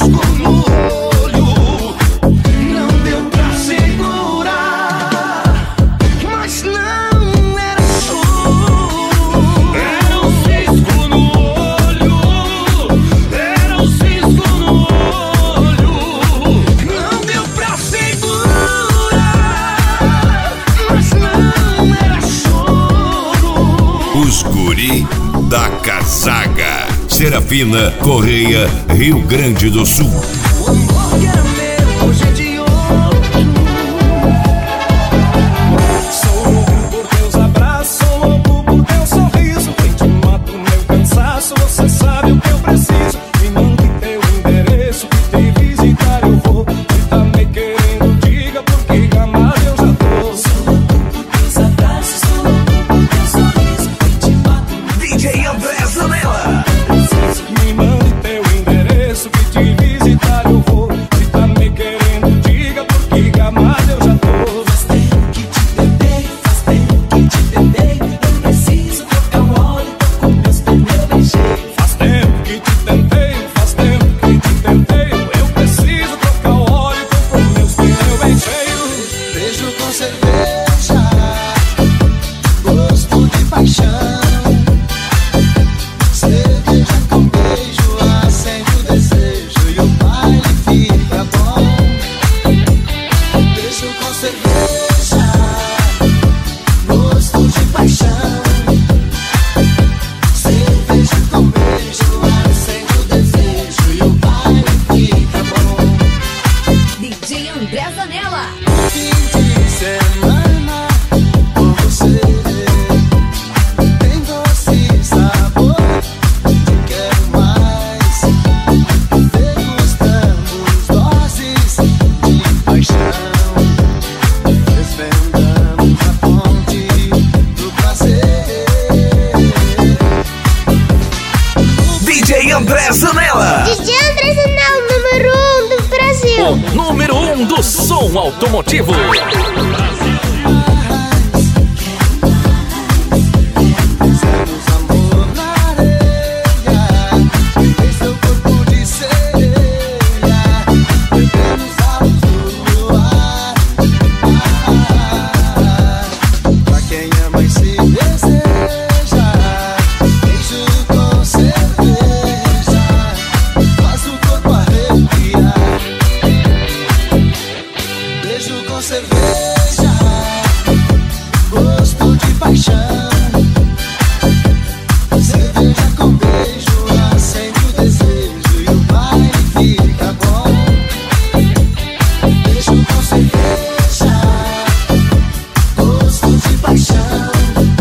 Os Guri da Casaga. Serafina Correia, Rio Grande do Sul. O amor que era meu, hoje é de outro. Sou louco por teus abraços, sou louco por teu sorriso. Quem te mata o meu cansaço, você sabe o que eu preciso. Me mande teu endereço, que te visitar eu vou. Se tá me querendo, diga, porque gamado eu já tô. Sou louco por teus abraços, sou louco por teu sorriso. Quem te mata o meu DJ André Zanella. Me mande teu endereço, que te visitar eu vou. Se tá me querendo, diga, porque gamado eu já tô. Faz tempo que te tentei, faz tempo que te tentei. Eu preciso trocar o óleo, tô com meus pneus bem cheios. Faz tempo que te tentei, faz tempo que te tentei. Eu preciso trocar o óleo, tô com meus pneus bem cheios. Beijo com cerveja, gosto de paixão. Cerveja com beijo, acende o desejo e o baile fica bom. Beijo com cerveja, gosto de paixão. Cerveja com beijo, acende o desejo e o baile fica bom. DJ André Zanella. Fim de semana com você tem doce sabor. Te quero mais. Degustamos doses de paixão. Desvendamos a fonte do prazer. DJ André Zanella. DJ André Zanella, número 1 do Brasil. O número 1 do som automotivo. Fizemos amor na areia, em seu corpo de sereia, bebemos a luz do luar. Pra quem ama e se deseja, beijo com cerveja, faz o corpo arrepiar. Beijo com cerveja, gosto de paixão. Cerveja com beijo, acende o desejo e o baile fica bom. Beijo com cerveja, gosto de paixão.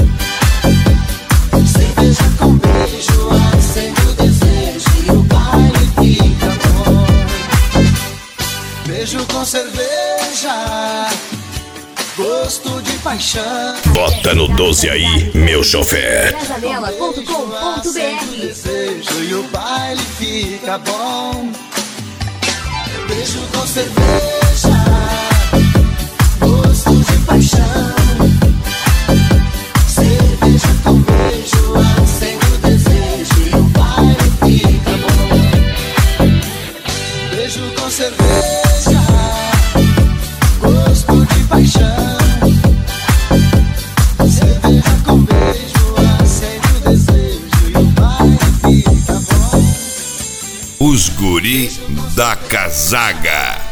Cerveja com beijo, acende o desejo e o baile fica bom. Beijo com cerveja, gosto de paixão. Bota no 12 aí, meu chofer. Andrezanella.com.br. Desejo e o baile fica bom. Beijo com cerveja, gosto de paixão. Cerveja com beijo, acende o desejo e o baile fica bom. Beijo com cerveja, gosto de paixão. Cerveja com beijo, acende o desejo e o baile fica bom. Os Guri da Casaga.